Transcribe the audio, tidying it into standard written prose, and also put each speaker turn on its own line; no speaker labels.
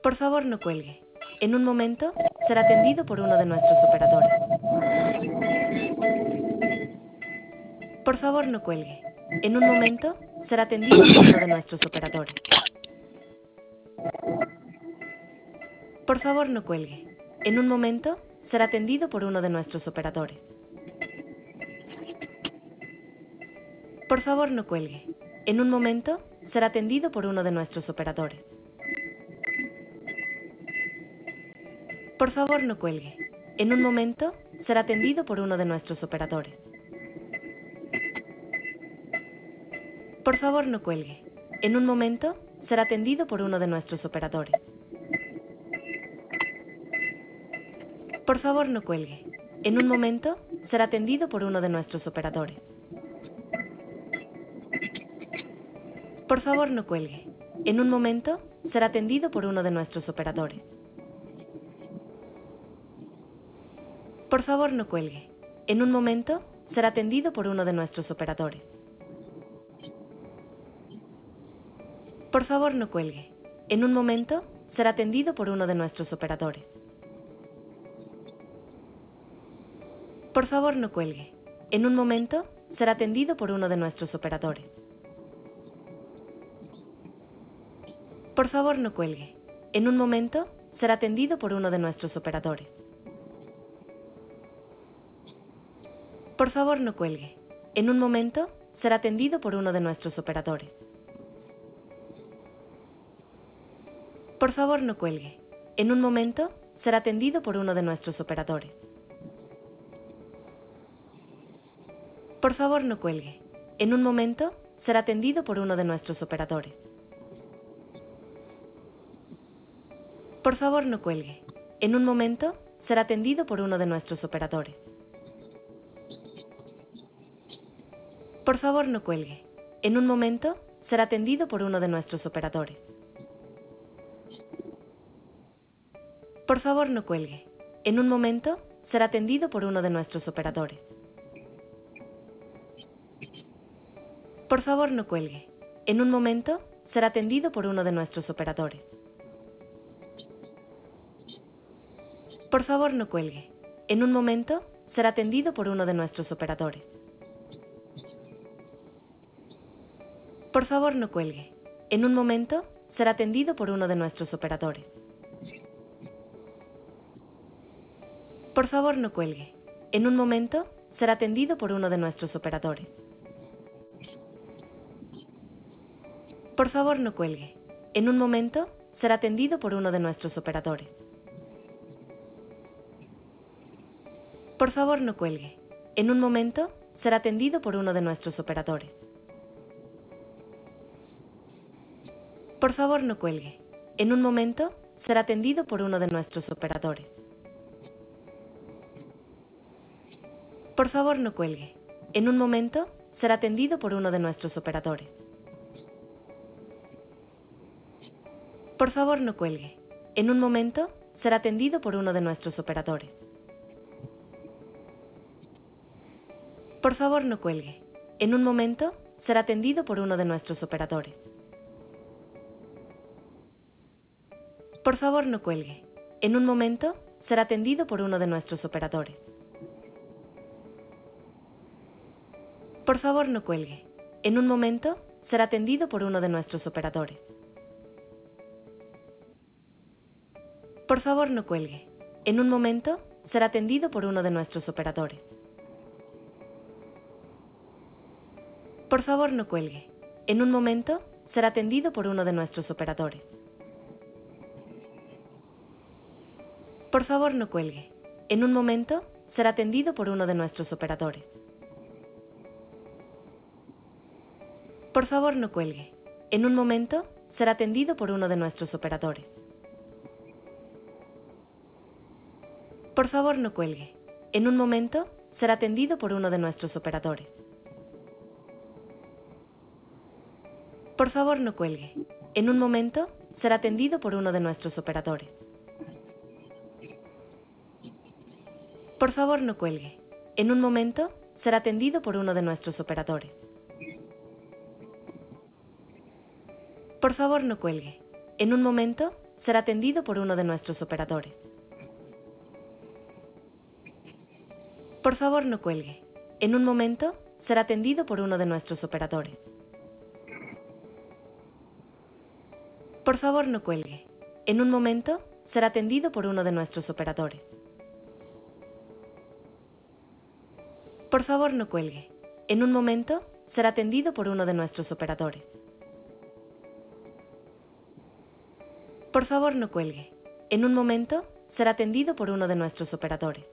Por favor, no cuelgue. En un momento será atendido por uno de nuestros operadores. Por favor, no cuelgue. En un momento será atendido por uno de nuestros operadores. Por favor, no cuelgue. En un momento será atendido por uno de nuestros operadores. Por favor, no cuelgue. En un momento será atendido por uno de nuestros operadores. Por favor, no cuelgue. En un momento será atendido por uno de nuestros operadores. Por favor, no cuelgue. En un momento será atendido por uno de nuestros operadores. Por favor, no cuelgue. En un momento será atendido por uno de nuestros operadores. Por favor, no cuelgue. En un momento será atendido por uno de nuestros operadores. Por favor, no cuelgue. En un momento será atendido por uno de nuestros operadores. Por favor, no cuelgue. En un momento será atendido por uno de nuestros operadores. Por favor, no cuelgue. En un momento será atendido por uno de nuestros operadores. Por favor, no cuelgue. En un momento será atendido por uno de nuestros operadores. Por favor, no cuelgue. En un momento será atendido por uno de nuestros operadores. Por favor, no cuelgue. En un momento será atendido por uno de nuestros operadores. Por favor, no cuelgue. En un momento será atendido por uno de nuestros operadores. Por favor, no cuelgue. En un momento será atendido por uno de nuestros operadores. Por favor, no cuelgue. En un momento será atendido por uno de nuestros operadores. Por favor, no cuelgue. En un momento será atendido por uno de nuestros operadores. Por favor, no cuelgue. En un momento será atendido por uno de nuestros operadores. Por favor, no cuelgue. En un momento será atendido por uno de nuestros operadores. Por favor, no cuelgue. En un momento será atendido por uno de nuestros operadores. Por favor, no cuelgue. En un momento será atendido por uno de nuestros operadores. Por favor, no cuelgue. En un momento será atendido por uno de nuestros operadores. Por favor, no cuelgue. En un momento será atendido por uno de nuestros operadores. Por favor, no cuelgue. En un momento será atendido por uno de nuestros operadores. Por favor, no cuelgue. En un momento será atendido por uno de nuestros operadores. Por favor, no cuelgue. En un momento será atendido por uno de nuestros operadores. Por favor, no cuelgue. En un momento será atendido por uno de nuestros operadores. Por favor, no cuelgue. En un momento será atendido por uno de nuestros operadores. Por favor, no cuelgue. En un momento será atendido por uno de nuestros operadores. Por favor, no cuelgue. En un momento será atendido por uno de nuestros operadores. Por favor, no cuelgue. En un momento será atendido por uno de nuestros operadores. Por favor, no cuelgue. En un momento será atendido por uno de nuestros operadores. Por favor, no cuelgue. En un momento será atendido por uno de nuestros operadores. Por favor, no cuelgue. En un momento será atendido por uno de nuestros operadores. Por favor, no cuelgue. En un momento será atendido por uno de nuestros operadores. Por favor, no cuelgue. En un momento será atendido por uno de nuestros operadores. Por favor, no cuelgue. En un momento será atendido por uno de nuestros operadores. Por favor, no cuelgue. En un momento, será atendido por uno de nuestros operadores. Por favor, no cuelgue. En un momento, será atendido por uno de nuestros operadores. Por favor, no cuelgue. En un momento, será atendido por uno de nuestros operadores. Por favor, no cuelgue. En un momento, será atendido por uno de nuestros operadores.